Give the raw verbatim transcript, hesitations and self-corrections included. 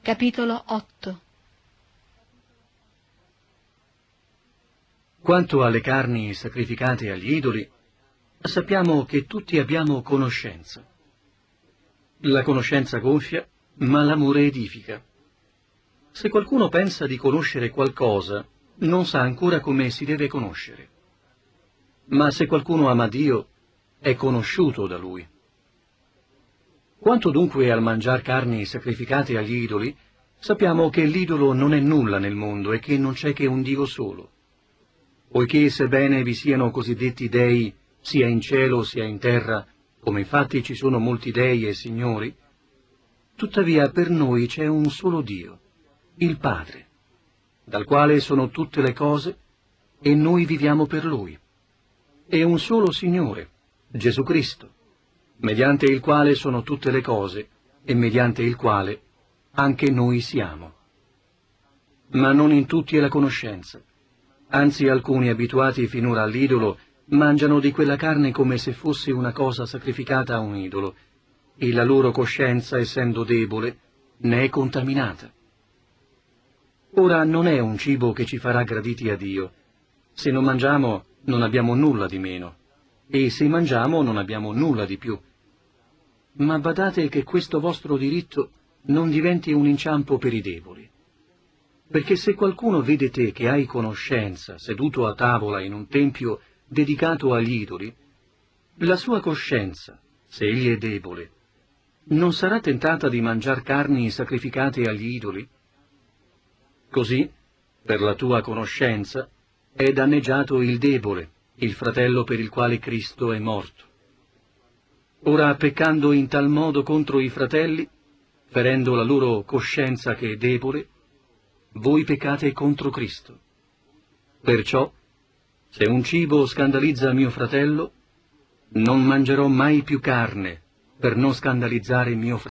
Capitolo otto. Quanto alle carni sacrificate agli idoli, sappiamo che tutti abbiamo conoscenza. La conoscenza gonfia, ma l'amore edifica. Se qualcuno pensa di conoscere qualcosa, non sa ancora come si deve conoscere. Ma se qualcuno ama Dio, è conosciuto da Lui. Quanto dunque al mangiar carni sacrificate agli idoli, sappiamo che l'idolo non è nulla nel mondo e che non c'è che un Dio solo. Poiché sebbene vi siano cosiddetti dei, sia in cielo sia in terra, come infatti ci sono molti dei e signori, tuttavia per noi c'è un solo Dio, il Padre, dal quale sono tutte le cose e noi viviamo per Lui, e un solo Signore, Gesù Cristo, mediante il quale sono tutte le cose e mediante il quale anche noi siamo. Ma non in tutti è la conoscenza. Anzi, alcuni abituati finora all'idolo mangiano di quella carne come se fosse una cosa sacrificata a un idolo, e la loro coscienza, essendo debole, ne è contaminata. Ora non è un cibo che ci farà graditi a Dio. Se non mangiamo, non abbiamo nulla di meno, e se mangiamo non abbiamo nulla di più. Ma badate che questo vostro diritto non diventi un inciampo per i deboli. Perché se qualcuno vede te che hai conoscenza seduto a tavola in un tempio dedicato agli idoli, la sua coscienza, se egli è debole, non sarà tentata di mangiar carni sacrificate agli idoli? Così, per la tua conoscenza, è danneggiato il debole, il fratello per il quale Cristo è morto. Ora, peccando in tal modo contro i fratelli, ferendo la loro coscienza che è debole, voi peccate contro Cristo. Perciò, se un cibo scandalizza mio fratello, non mangerò mai più carne per non scandalizzare mio fratello.